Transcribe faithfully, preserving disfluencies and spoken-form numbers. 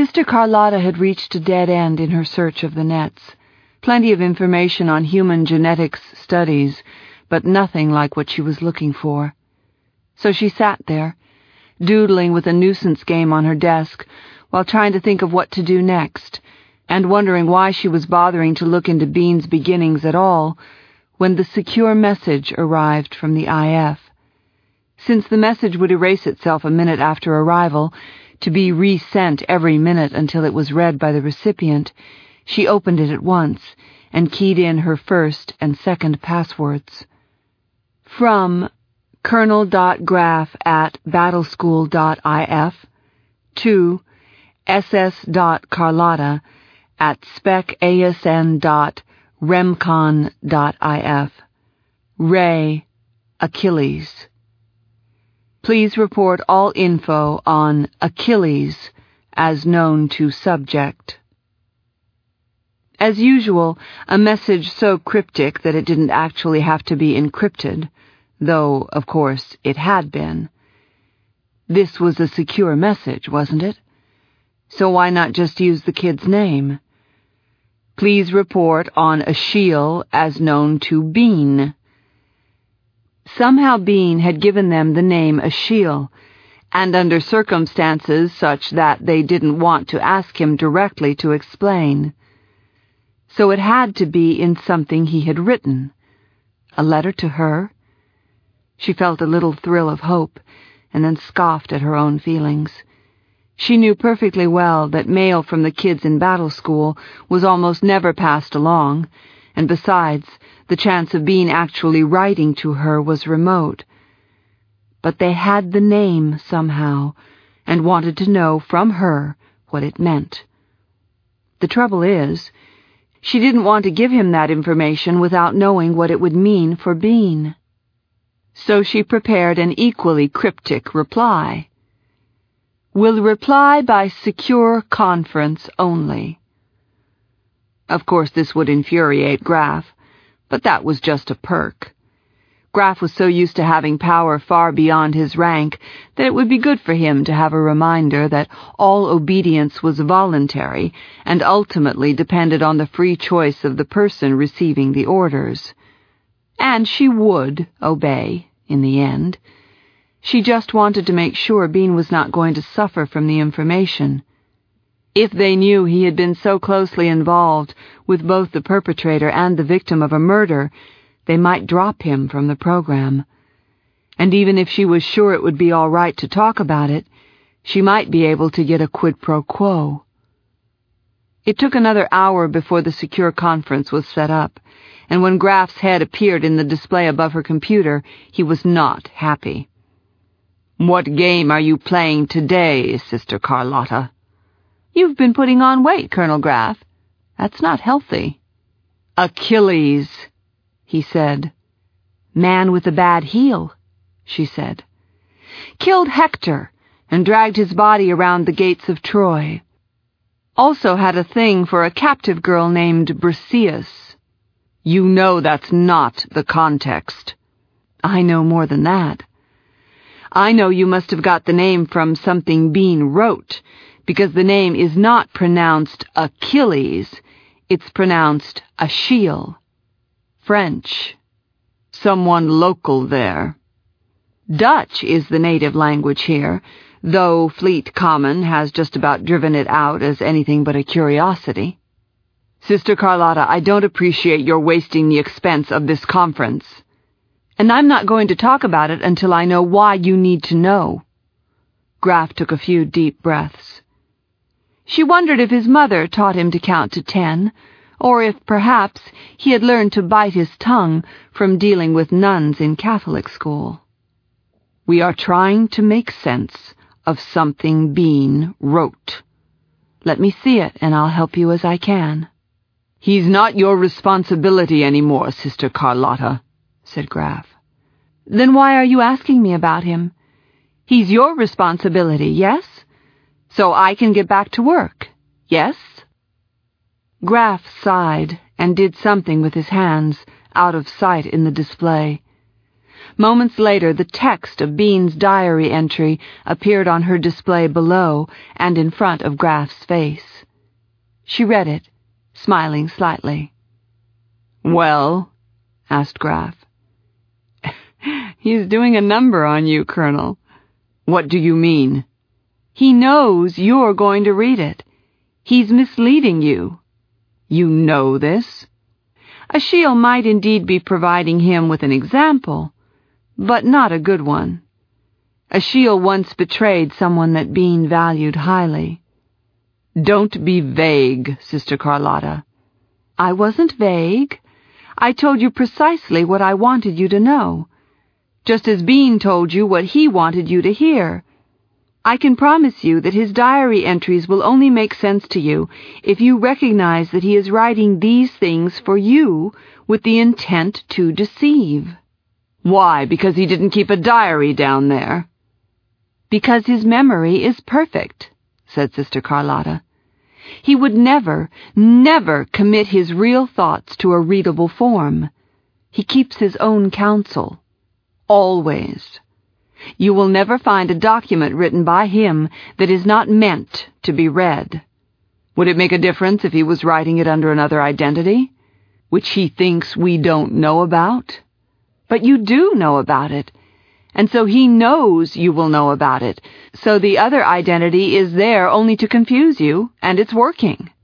Sister Carlotta had reached a dead end in her search of the nets. Plenty of information on human genetics studies, but nothing like what she was looking for. So she sat there, doodling with a nuisance game on her desk, while trying to think of what to do next, and wondering why she was bothering to look into Bean's beginnings at all, when the secure message arrived from the I F. Since the message would erase itself a minute after arrival, to be resent every minute until it was read by the recipient, she opened it at once and keyed in her first and second passwords. From colonel dot graf at battleschool dot I F to S S dot Carlotta at spec A S N dot remcon dot I F. Ray Achilles. Please report all info on Achilles as known to subject. As usual, a message so cryptic that it didn't actually have to be encrypted, though, of course, it had been. This was a secure message, wasn't it? So why not just use the kid's name? Please report on Achille as known to Bean. Somehow Bean had given them the name Achille, and under circumstances such that they didn't want to ask him directly to explain. So it had to be in something he had written. A letter to her? She felt a little thrill of hope, and then scoffed at her own feelings. She knew perfectly well that mail from the kids in battle school was almost never passed along, and besides, the chance of Bean actually writing to her was remote. But they had the name somehow, and wanted to know from her what it meant. The trouble is, she didn't want to give him that information without knowing what it would mean for Bean. So she prepared an equally cryptic reply. Will reply by secure conference only. Of course, this would infuriate Graf, but that was just a perk. Graf was so used to having power far beyond his rank that it would be good for him to have a reminder that all obedience was voluntary and ultimately depended on the free choice of the person receiving the orders. And she would obey, in the end. She just wanted to make sure Bean was not going to suffer from the information. If they knew he had been so closely involved with both the perpetrator and the victim of a murder, they might drop him from the program. And even if she was sure it would be all right to talk about it, she might be able to get a quid pro quo. It took another hour before the secure conference was set up, and when Graf's head appeared in the display above her computer, he was not happy. What game are you playing today, Sister Carlotta? You've been putting on weight, Colonel Graf. That's not healthy. Achilles, he said. Man with a bad heel, she said. Killed Hector and dragged his body around the gates of Troy. Also had a thing for a captive girl named Briseis. You know that's not the context. I know more than that. I know you must have got the name from something Bean wrote, because the name is not pronounced Achilles, it's pronounced Achille. French. Someone local there. Dutch is the native language here, though Fleet Common has just about driven it out as anything but a curiosity. Sister Carlotta, I don't appreciate your wasting the expense of this conference. And I'm not going to talk about it until I know why you need to know. Graf took a few deep breaths. She wondered if his mother taught him to count to ten, or if perhaps he had learned to bite his tongue from dealing with nuns in Catholic school. We are trying to make sense of something Bean wrote. Let me see it, and I'll help you as I can. He's not your responsibility anymore, Sister Carlotta, said Graf. Then why are you asking me about him? He's your responsibility, yes? So I can get back to work, yes? Graf sighed and did something with his hands, out of sight in the display. Moments later, the text of Bean's diary entry appeared on her display below and in front of Graf's face. She read it, smiling slightly. "Well?" asked Graf. "He's doing a number on you, Colonel." "What do you mean?" "He knows you're going to read it. He's misleading you." "You know this?" Ashiel might indeed be providing him with an example, but not a good one. Ashiel once betrayed someone that Bean valued highly. "Don't be vague, Sister Carlotta." "I wasn't vague. I told you precisely what I wanted you to know, just as Bean told you what he wanted you to hear. I can promise you that his diary entries will only make sense to you if you recognize that he is writing these things for you with the intent to deceive." "Why, because he didn't keep a diary down there?" "Because his memory is perfect," said Sister Carlotta. "He would never, never commit his real thoughts to a readable form. He keeps his own counsel. Always. You will never find a document written by him that is not meant to be read. Would it make a difference if he was writing it under another identity, which he thinks we don't know about? But you do know about it, and so he knows you will know about it, so the other identity is there only to confuse you, and it's working."